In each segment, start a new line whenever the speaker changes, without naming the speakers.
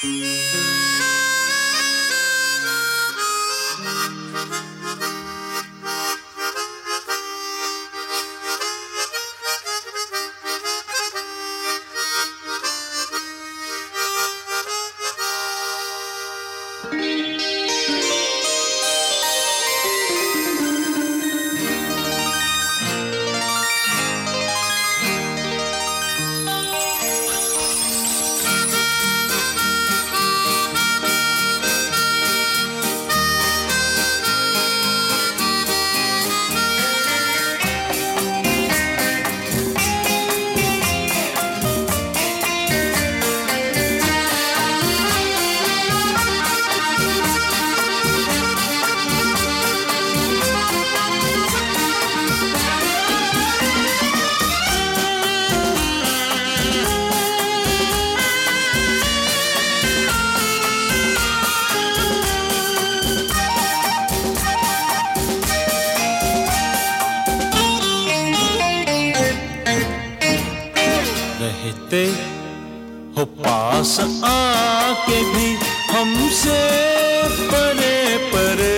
रहते हो पास आके भी हमसे परे परे,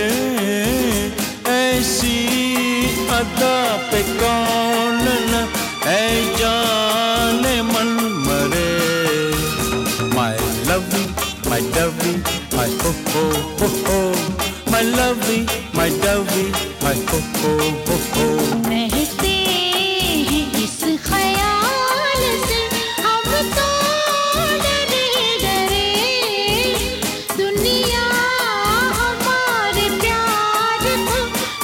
ऐसी अदा पे कौन न है जाने मन मरे। My lovey, my dovey, my ho ho ho ho, my lovey, my dovey, my ho ho ho ho।
रहते हैं इस ख्याल से हम तो डरे डरे, दुनिया हमारे प्यार को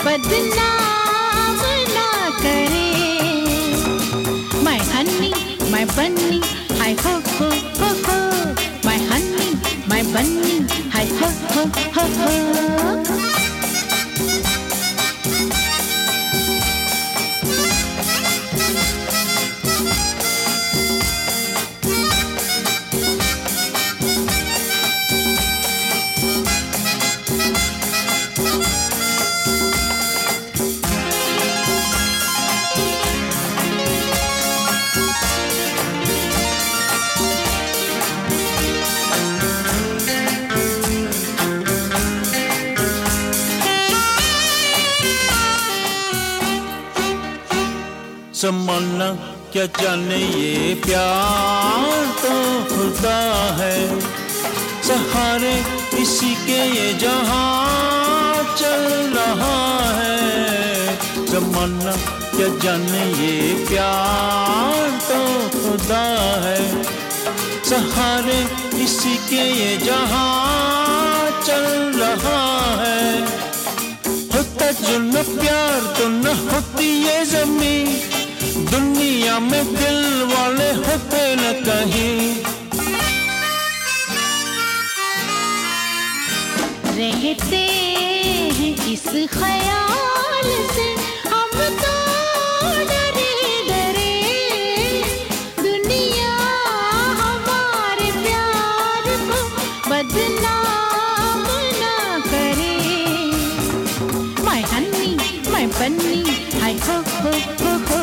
बदनाम ना करे। My honey, my bunny, hi ho ho ho ho, my honey, my bunny, hi ho ho ho ho।
ज़माना क्या जाने ये प्यार तो खुदा है, सहारे इसी के ये जहां चल रहा है। ज़माना क्या जाने ये प्यार तो खुदा है, सहारे इसी के ये जहां चल रहा है। होता जो न प्यार तो न होती ये ज़मीं, दुनिया में दिल वाले होते न कहीं।
रहते हैं इस ख्याल से हम तो डरे डरे, दुनिया हमारे प्यार को बदनाम ना करे। My honey, my bunny, hi ho ho ho ho।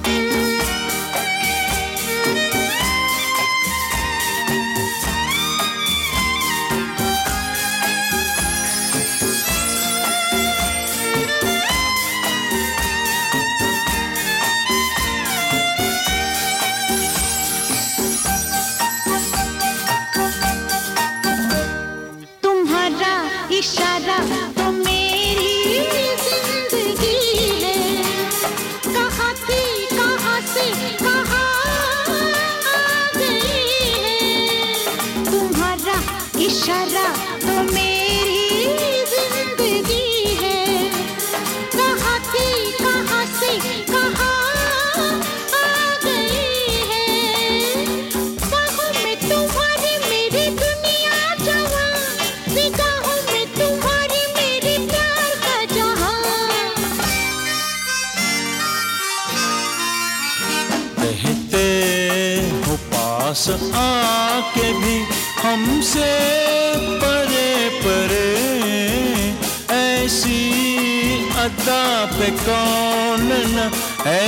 इशारा तो मेरी जिंदगी है, कहाँ थी कहाँ से कहाँ आ गई है। तुम्हारा इशारा तो मेरी जिंदगी है, कहाँ थी कहाँ से कहाँ आ गई है। बाहों में तुम्हारी मेरी दुनिया जवां, निगाहों तुम्हारी मेरी प्यार का जहां।
रहते हो पास आके भी हमसे परे परे, ऐसी अदा पे कौन न है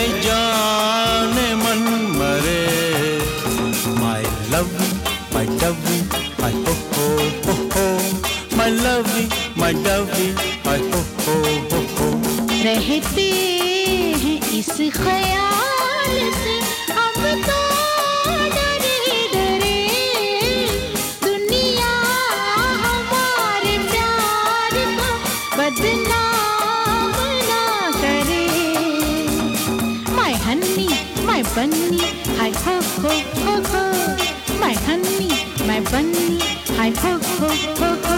जाने मन मरे। My lovey, my dovey, hi ho ho ho ho, my lovey, my dovey, hi ho ho ho ho.
रहते हैं इस ख्याल से अब तो डरे डरे, दुनिया हमारे प्यार को बदनाम ना करे। My honey, my bunny, hi ho ho ho ho, my honey, my bunny, hi ho ho ho ho.